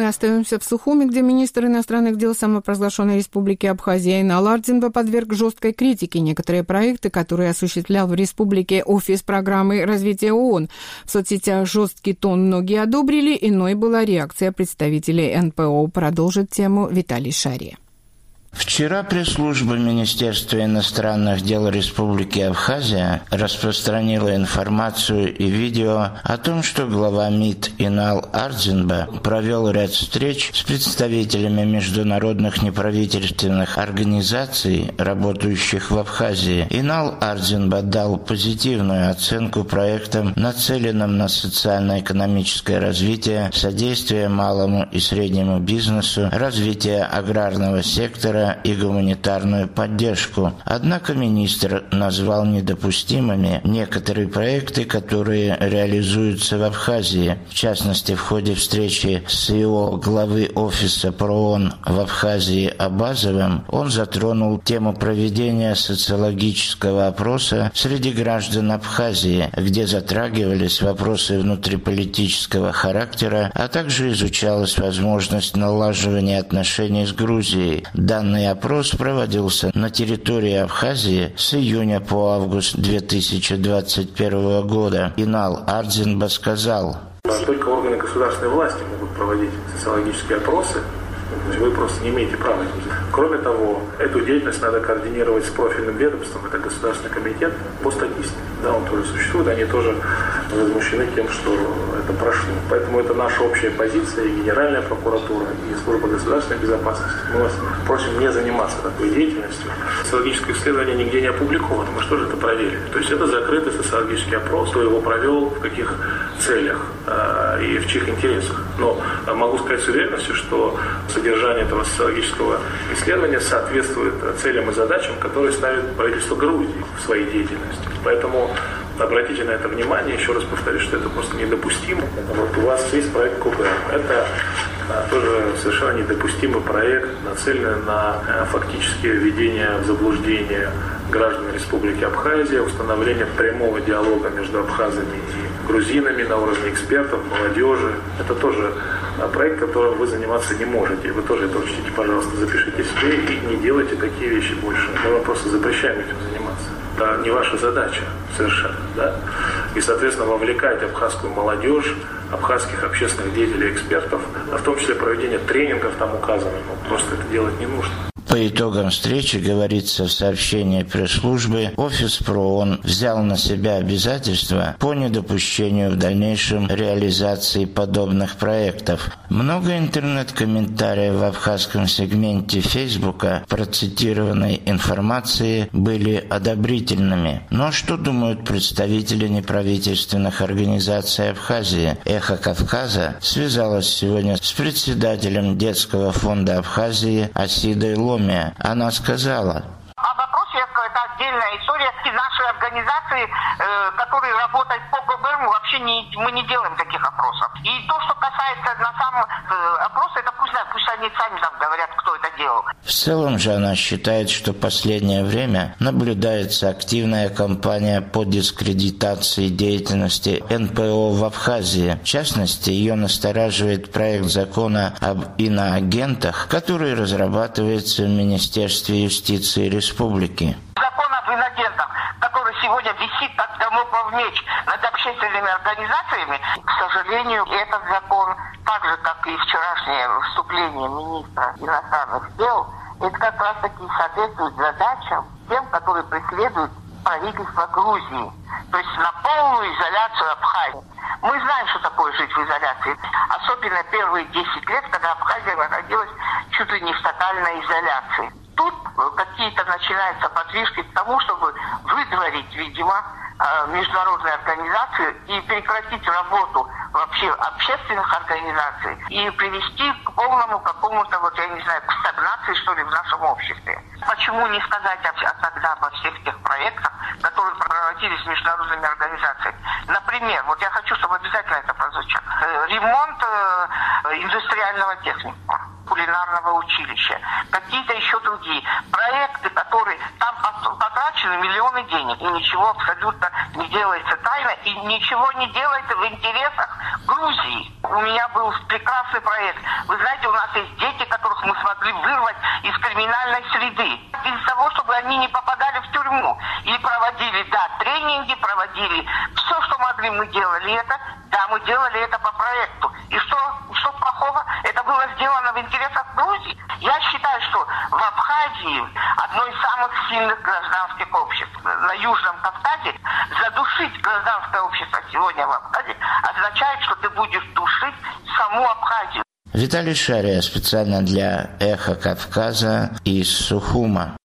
мы остаемся в Сухуми, где министр иностранных дел самопровозглашенной республики Абхазия Инал Ардзинба подверг жесткой критике некоторые проекты, которые осуществлял в республике офис программы развития ООН. В соцсетях жесткий тон многие одобрили, иной была реакция представителей НПО. Продолжит тему Виталий Шария. Вчера пресс-служба Министерства иностранных дел Республики Абхазия распространила информацию и видео о том, что глава МИД Инал Ардзинба провел ряд встреч с представителями международных неправительственных организаций, работающих в Абхазии. Инал Ардзинба дал позитивную оценку проектам, нацеленным на социально-экономическое развитие, содействие малому и среднему бизнесу, развитие аграрного сектора и гуманитарную поддержку. Однако министр назвал недопустимыми некоторые проекты, которые реализуются в Абхазии. В частности, в ходе встречи с его главы офиса ПРООН в Абхазии Абазовым он затронул тему проведения социологического опроса среди граждан Абхазии, где затрагивались вопросы внутриполитического характера, а также изучалась возможность налаживания отношений с Грузией. Данный опрос проводился на территории Абхазии с июня по август 2021 года. Инал Ардзинба сказал: только органы государственной власти могут проводить социологические опросы. Вы просто не имеете права этим заниматься. Кроме того, эту деятельность надо координировать с профильным ведомством. Это Государственный комитет по статистике. Да, он тоже существует. Они тоже возмущены тем, что это прошло. Поэтому это наша общая позиция, и Генеральная прокуратура, и Служба государственной безопасности. Мы вас просим не заниматься такой деятельностью. Социологическое исследование нигде не опубликовано. Мы что же это проверили? То есть это закрытый социологический опрос, кто его провел, в каких целях и в чьих интересах. Но могу сказать с уверенностью, что содержание этого социологического исследования соответствует целям и задачам, которые ставит правительство Грузии в своей деятельности. Поэтому обратите на это внимание. Еще раз повторюсь, что это просто недопустимо. Вот у вас есть проект КУБР. Это тоже совершенно недопустимый проект, нацеленный на фактически введение в заблуждение граждан Республики Абхазия, установление прямого диалога между абхазами и грузинами на уровне экспертов, молодежи. Это тоже проект, которым вы заниматься не можете. Вы тоже это учтите, пожалуйста, запишите себе и не делайте такие вещи больше. Мы вам просто запрещаем этим заниматься. Это не ваша задача совершенно, да? И, соответственно, вовлекать абхазскую молодежь, абхазских общественных деятелей, экспертов, а в том числе проведение тренингов там указано. Просто это делать не нужно. По итогам встречи, говорится в сообщении пресс-службы, офис ПРООН взял на себя обязательства по недопущению в дальнейшем реализации подобных проектов. Много интернет-комментариев в абхазском сегменте Фейсбука процитированной информации были одобрительными. Но что думают представители неправительственных организаций Абхазии? «Эхо Кавказа» связалась сегодня с председателем детского фонда Абхазии Асидой Ломи. Она сказала: об опросе это отдельная история. И наши организации, которые работают по ГБР, мы не делаем таких опросов. И то, что касается на самом опроса, это пусть они сами там говорят, кто это делал. В целом же она считает, что в последнее время наблюдается активная кампания по дискредитации деятельности НПО в Абхазии. В частности, ее настораживает проект закона об иноагентах, который разрабатывается в Министерстве юстиции Республики. Закон об инагентах, который сегодня висит как дамоклов меч над общественными организациями, к сожалению, этот закон, так же, как и вчерашнее выступление министра иностранных дел, это как раз таки соответствует задачам тем, которые преследуют правительство Грузии. То есть на полную изоляцию Абхазии. Мы знаем, что такое жить в изоляции. Особенно первые 10 лет, когда Абхазия находилась чуть ли не в тотальной изоляции. Тут какие-то начинаются подвижки к тому, чтобы выдворить, видимо, международные организации и прекратить работу вообще общественных организаций и привести к полному какому-то, к стагнации, что ли, в нашем обществе. Почему не сказать тогда обо всех тех проектах, которые проводились с международными организациями? Например, я хочу, чтобы обязательно это прозвучало. Ремонт индустриального техникума, кулинарного училища, какие-то еще другие проекты, которые там потрачены миллионы денег, и ничего абсолютно не делается тайно, и ничего не делается в интересах Грузии у меня был прекрасный проект. Вы знаете, у нас есть дети, которых мы смогли вырвать из криминальной среды. Из-за того, чтобы они не попадали в тюрьму. И проводили, тренинги, проводили все, что могли, мы делали это. Да, мы делали это по проекту. И что плохого? Это было сделано в интересах Грузии. Я считаю, что в Абхазии одно из самых сильных гражданских обществ. На Южном Кавказе задушить гражданское общество сегодня в Абхазии означает, что ты будешь душить саму Абхазию. Виталий Шария специально для «Эхо Кавказа» из Сухума.